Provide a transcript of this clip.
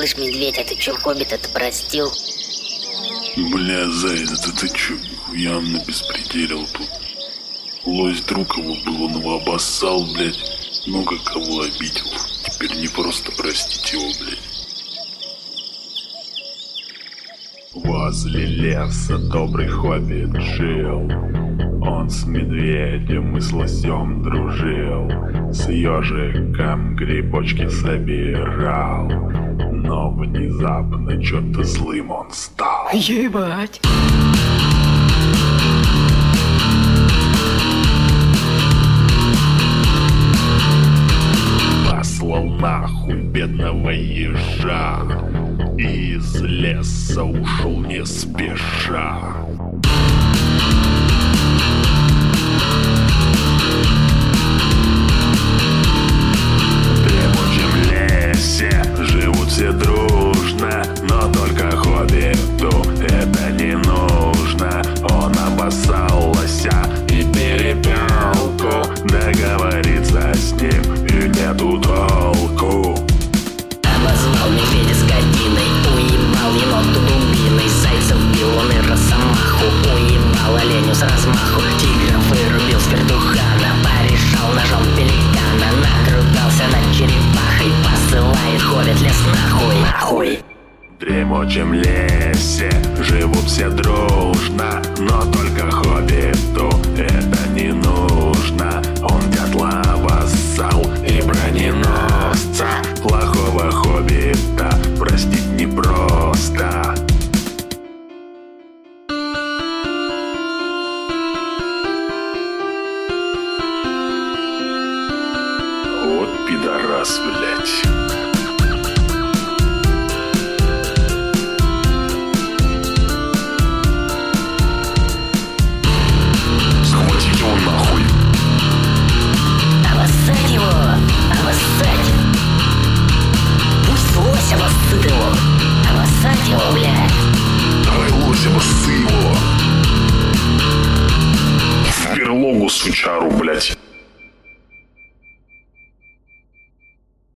Слышь, медведь, а ты чё, хоббита-то простил? Бля, заяц, да ты чё, явно беспределил тут. Лось друг его был, он его обоссал, блядь, много кого обидел. Теперь не просто простить его, блядь. Возле леса добрый хоббит жил. Он с медведем и с лосем дружил. С ежиком грибочки собирал. Но внезапно чё-то злым он стал. Ебать! Послал нахуй бедного ежа и из леса ушел не спеша. В дремучем лесе живут все дружно, но только хоббиту это не нужно. Он обоссал лося и перепелку, договориться с ним и нету толку. Обозвал медведя скотиной, уебал еноту дубиной, зайцев бил он и росомаху, уебал оленю с размаху, тигра вырубил с вертухана, порешал ножом пеликана, надругался над черепахой, посылает хоббит лес нахуй. В дремучем лесе живут все дружно, но только хоббиту это не нужно. Он дятла обоссал и броненосца, плохого хоббита простить непросто. Вот пидорас, блять. Обоссать его! Обоссать! Пусть лось обоссыт его! Обоссать его, блядь! Давай, лось, обоссы его! В берлогу, сучару, блять.